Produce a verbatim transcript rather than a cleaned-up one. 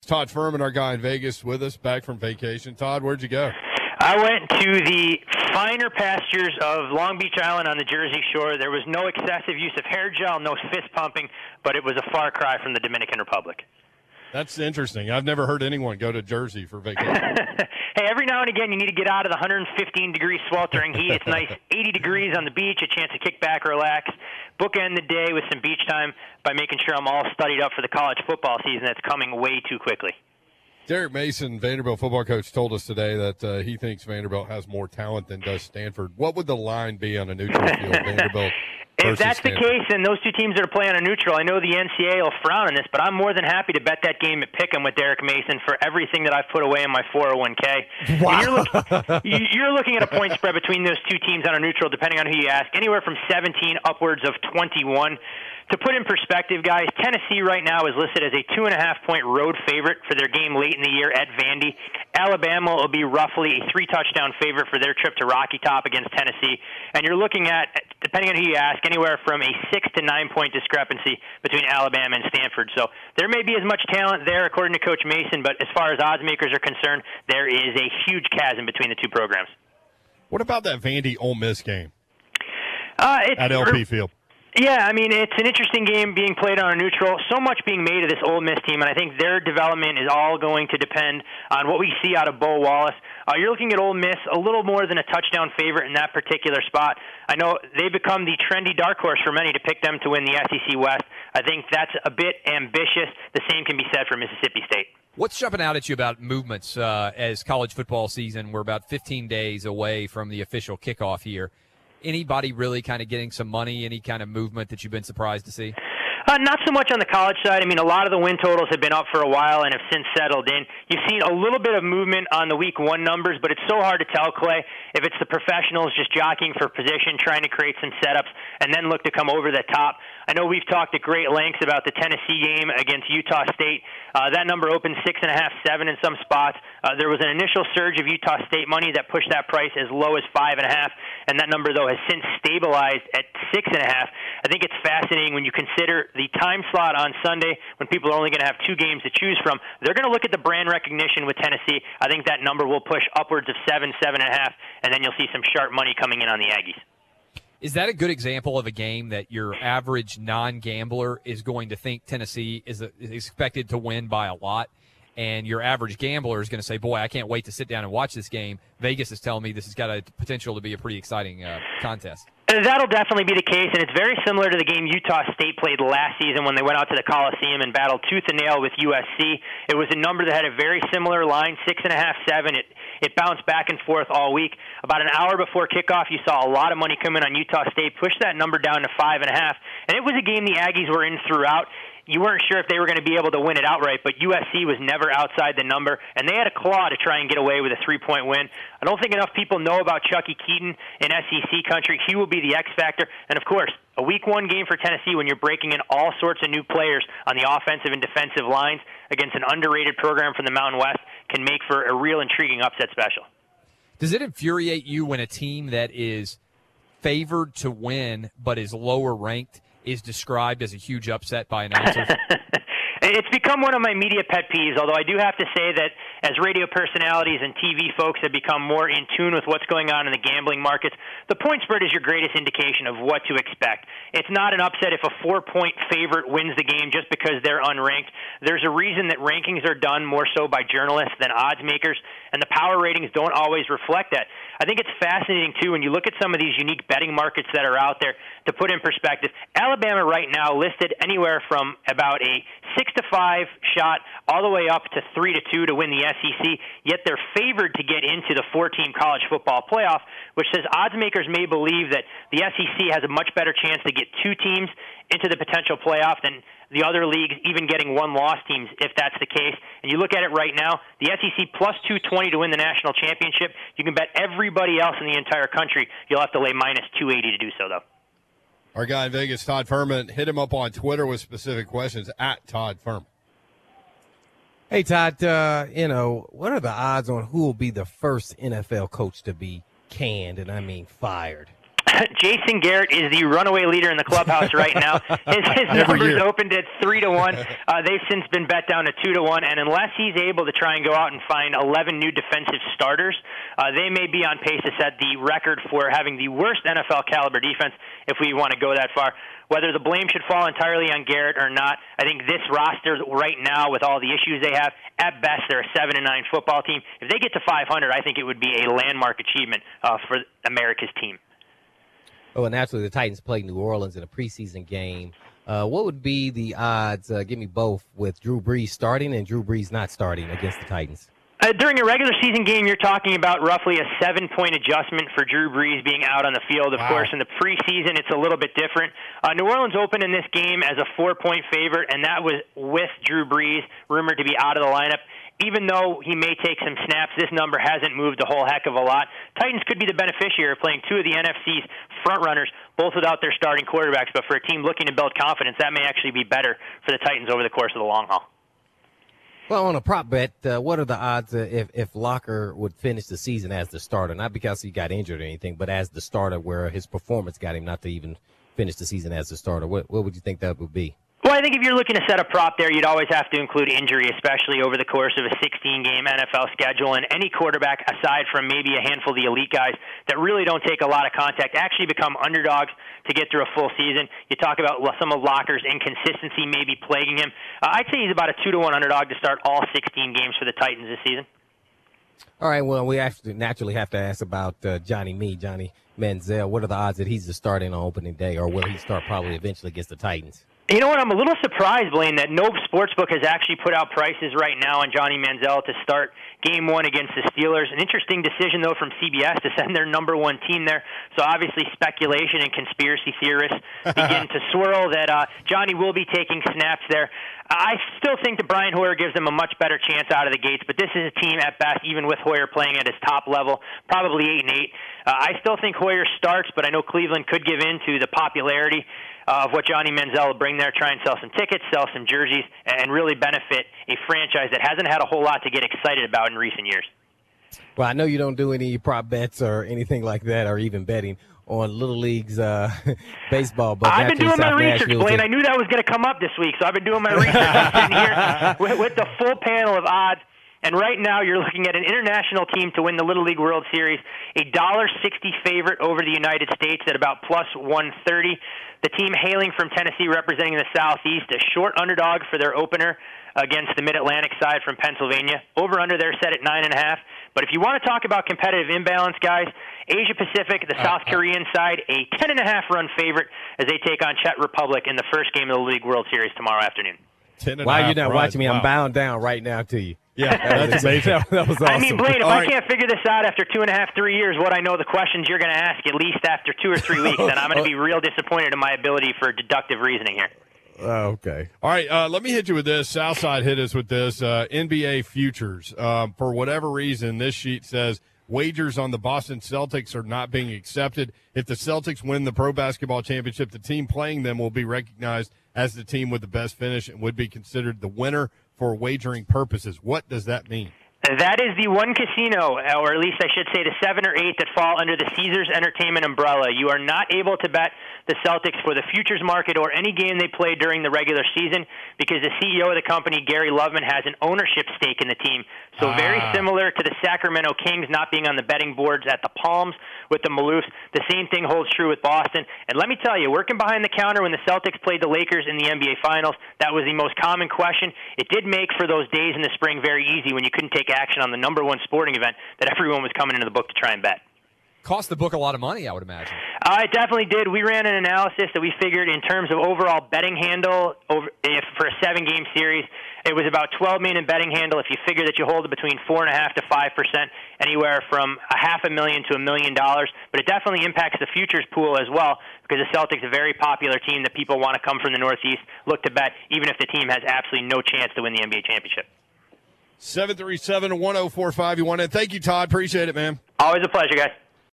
Todd Furman, our guy in Vegas, with us, back from vacation. Todd, where'd you go? I went to the finer pastures of Long Beach Island on the Jersey Shore. There was no excessive use of hair gel, no fist pumping, but it was a far cry from the Dominican Republic. That's interesting. I've never heard anyone go to Jersey for vacation. Hey, every now and again you need to get out of the one hundred fifteen degree sweltering heat. It's nice eighty degrees on the beach, a chance to kick back, relax, bookend the day with some beach time by making sure I'm all studied up for the college football season that's coming way too quickly. Derek Mason, Vanderbilt football coach, told us today that uh, he thinks Vanderbilt has more talent than does Stanford. What would the line be on a neutral field, Vanderbilt? If that's the case, and those two teams that are playing on a neutral, I know the N C A A will frown on this, but I'm more than happy to bet that game at Pick'em with Derek Mason for everything that I've put away in my four oh one k. Wow. You're, look, you're looking at a point spread between those two teams on a neutral, depending on who you ask, anywhere from seventeen upwards of twenty-one. To put in perspective, guys, Tennessee right now is listed as a two and a half point road favorite for their game late in the year at Vandy. Alabama will be roughly a three touchdown favorite for their trip to Rocky Top against Tennessee. And you're looking at, depending on who you ask, anywhere from a six to nine point discrepancy between Alabama and Stanford. So there may be as much talent there, according to Coach Mason, but as far as odds makers are concerned, there is a huge chasm between the two programs. What about that Vandy Ole Miss game uh, it's, at L P Field? Yeah, I mean, it's an interesting game being played on a neutral. So much being made of this Ole Miss team, and I think their development is all going to depend on what we see out of Bo Wallace. Uh, you're looking at Ole Miss, a little more than a touchdown favorite in that particular spot. I know they've become the trendy dark horse for many to pick them to win the S E C West. I think that's a bit ambitious. The same can be said for Mississippi State. What's jumping out at you about movements uh, as college football season? We're about fifteen days away from the official kickoff here. Anybody really kind of getting some money, any kind of movement that you've been surprised to see? Uh, not so much on the college side. I mean, a lot of the win totals have been up for a while and have since settled in. You've seen a little bit of movement on the week one numbers, but it's so hard to tell, Clay, if it's the professionals just jockeying for position, trying to create some setups, and then look to come over the top. I know we've talked at great lengths about the Tennessee game against Utah State. Uh, that number opened six and a half, seven in some spots. Uh, there was an initial surge of Utah State money that pushed that price as low as five and a half, and that number though has since stabilized at six and a half. I think it's fascinating when you consider the time slot on Sunday when people are only going to have two games to choose from. They're going to look at the brand recognition with Tennessee. I think that number will push upwards of seven, seven and a half, and then you'll see some sharp money coming in on the Aggies. Is that a good example of a game that your average non-gambler is going to think Tennessee is, a, is expected to win by a lot, and your average gambler is going to say, boy, I can't wait to sit down and watch this game. Vegas is telling me this has got a potential to be a pretty exciting uh, contest. That'll definitely be the case, and it's very similar to the game Utah State played last season when they went out to the Coliseum and battled tooth and nail with U S C. It was a number that had a very similar line, six and a half, seven. It it bounced back and forth all week. About an hour before kickoff, you saw a lot of money come in on Utah State, push that number down to five and a half, and it was a game the Aggies were in throughout. You weren't sure if they were going to be able to win it outright, but U S C was never outside the number, and they had a claw to try and get away with a three-point win. I don't think enough people know about Chucky Keaton in S E C country. He will be the X factor, and of course, a week one game for Tennessee when you're breaking in all sorts of new players on the offensive and defensive lines against an underrated program from the Mountain West can make for a real intriguing upset special. Does it infuriate you when a team that is favored to win but is lower ranked is described as a huge upset by announcers? It's become one of my media pet peeves, although I do have to say that as radio personalities and T V folks have become more in tune with what's going on in the gambling markets, the point spread is your greatest indication of what to expect. It's not an upset if a four-point favorite wins the game just because they're unranked. There's a reason that rankings are done more so by journalists than odds makers, and the power ratings don't always reflect that. I think it's fascinating, too, when you look at some of these unique betting markets that are out there. To put in perspective, Alabama right now listed anywhere from about a six to five shot all the way up to three to two to win the S E C, yet they're favored to get into the four-team college football playoff, which says odds makers may believe that the S E C has a much better chance to get two teams into the potential playoff than the other leagues, even getting one-loss teams, if that's the case. And you look at it right now, the S E C plus two twenty to win the national championship. You can bet everybody else in the entire country you'll have to lay minus two eighty to do so, though. Our guy in Vegas, Todd Furman, hit him up on Twitter with specific questions, at Todd Furman. Hey, Todd, uh, you know, what are the odds on who will be the first N F L coach to be canned, and I mean fired? Jason Garrett is the runaway leader in the clubhouse right now. His, his numbers opened at three to one. Uh, they've since been bet down to two to one. And unless he's able to try and go out and find eleven new defensive starters, uh, they may be on pace to set the record for having the worst N F L caliber defense, if we want to go that far. Whether the blame should fall entirely on Garrett or not, I think this roster right now, with all the issues they have, at best they're a seven and nine football team. If they get to five hundred, I think it would be a landmark achievement uh, for America's team. Oh, and naturally, the Titans played New Orleans in a preseason game. Uh, what would be the odds, uh, give me both, with Drew Brees starting and Drew Brees not starting against the Titans? Uh, during a regular season game, you're talking about roughly a seven-point adjustment for Drew Brees being out on the field. Of wow. course, in the preseason, it's a little bit different. Uh, New Orleans opened in this game as a four-point favorite, and that was with Drew Brees rumored to be out of the lineup. Even though he may take some snaps, this number hasn't moved a whole heck of a lot. Titans could be the beneficiary of playing two of the N F C's frontrunners, both without their starting quarterbacks. But for a team looking to build confidence, that may actually be better for the Titans over the course of the long haul. Well, on a prop bet, uh, what are the odds uh, if, if Locker would finish the season as the starter? Not because he got injured or anything, but as the starter where his performance got him not to even finish the season as the starter. What, what would you think that would be? Well, I think if you're looking to set a prop there, you'd always have to include injury, especially over the course of a sixteen-game N F L schedule. And any quarterback, aside from maybe a handful of the elite guys that really don't take a lot of contact, actually become underdogs to get through a full season. You talk about some of Locker's inconsistency maybe plaguing him. Uh, I'd say he's about a two to one underdog to start all sixteen games for the Titans this season. All right, well, we actually naturally have to ask about uh, Johnny Me, Johnny Manziel. What are the odds that he's the starting on opening day, or will he start probably eventually against the Titans? You know what? I'm a little surprised, Blaine, that no sportsbook has actually put out prices right now on Johnny Manziel to start game one against the Steelers. An interesting decision, though, from C B S to send their number one team there. So obviously speculation and conspiracy theorists begin to swirl that uh, Johnny will be taking snaps there. I still think that Brian Hoyer gives them a much better chance out of the gates, but this is a team at best, even with Hoyer playing at his top level, probably eight and eight. Uh, I still think Hoyer starts, but I know Cleveland could give in to the popularity uh, of what Johnny Manziel will bring there, try and sell some tickets, sell some jerseys, and really benefit a franchise that hasn't had a whole lot to get excited about in recent years. Well, I know you don't do any prop bets or anything like that, or even betting on Little League's uh, baseball. But I've been doing my research, Blaine. I knew that was going to come up this week, so I've been doing my research. I'm sitting here with, with the full panel of odds. And right now you're looking at an international team to win the Little League World Series, a one dollar sixty favorite over the United States at about plus one thirty. The team hailing from Tennessee, representing the Southeast, a short underdog for their opener against the Mid-Atlantic side from Pennsylvania. Over-under there set at nine and a half. But if you want to talk about competitive imbalance, guys, Asia Pacific, the uh, South uh, Korean side, a ten and a half run favorite as they take on Czech Republic in the first game of the League World Series tomorrow afternoon. ten and While you're not watching me, wow. I'm bound down right now to you. Yeah, that's amazing. That, that was awesome. I mean, Blaine, if All I right. can't figure this out after two and a half, three years, what I know the questions you're going to ask at least after two or three weeks, then I'm going to be real disappointed in my ability for deductive reasoning here. Uh, okay. All right, uh, let me hit you with this. Southside hit us with this. Uh, N B A futures. Um, for whatever reason, this sheet says wagers on the Boston Celtics are not being accepted. If the Celtics win the Pro Basketball Championship, the team playing them will be recognized as the team with the best finish and would be considered the winner for wagering purposes. What does that mean? That is the one casino, or at least I should say the seven or eight that fall under the Caesars Entertainment umbrella. You are not able to bet the Celtics for the futures market or any game they play during the regular season because the C E O of the company, Gary Loveman, has an ownership stake in the team. So ah. very similar to the Sacramento Kings not being on the betting boards at the Palms with the Maloofs, the same thing holds true with Boston. And let me tell you, working behind the counter when the Celtics played the Lakers in the N B A Finals, that was the most common question. It did make for those days in the spring very easy when you couldn't take action on the number one sporting event that everyone was coming into the book to try and bet. Cost the book a lot of money, I would imagine. Uh, it definitely did. We ran an analysis that we figured in terms of overall betting handle over if for a seven-game series, it was about twelve million in betting handle. If you figure that you hold it between four and a half to five percent, anywhere from a half a million to a million dollars. But it definitely impacts the futures pool as well because the Celtics are a very popular team that people want to come from the Northeast, look to bet, even if the team has absolutely no chance to win the N B A championship. seven three seven, one oh four five. You want it? Thank you, Todd. Appreciate it, man. Always a pleasure, guys.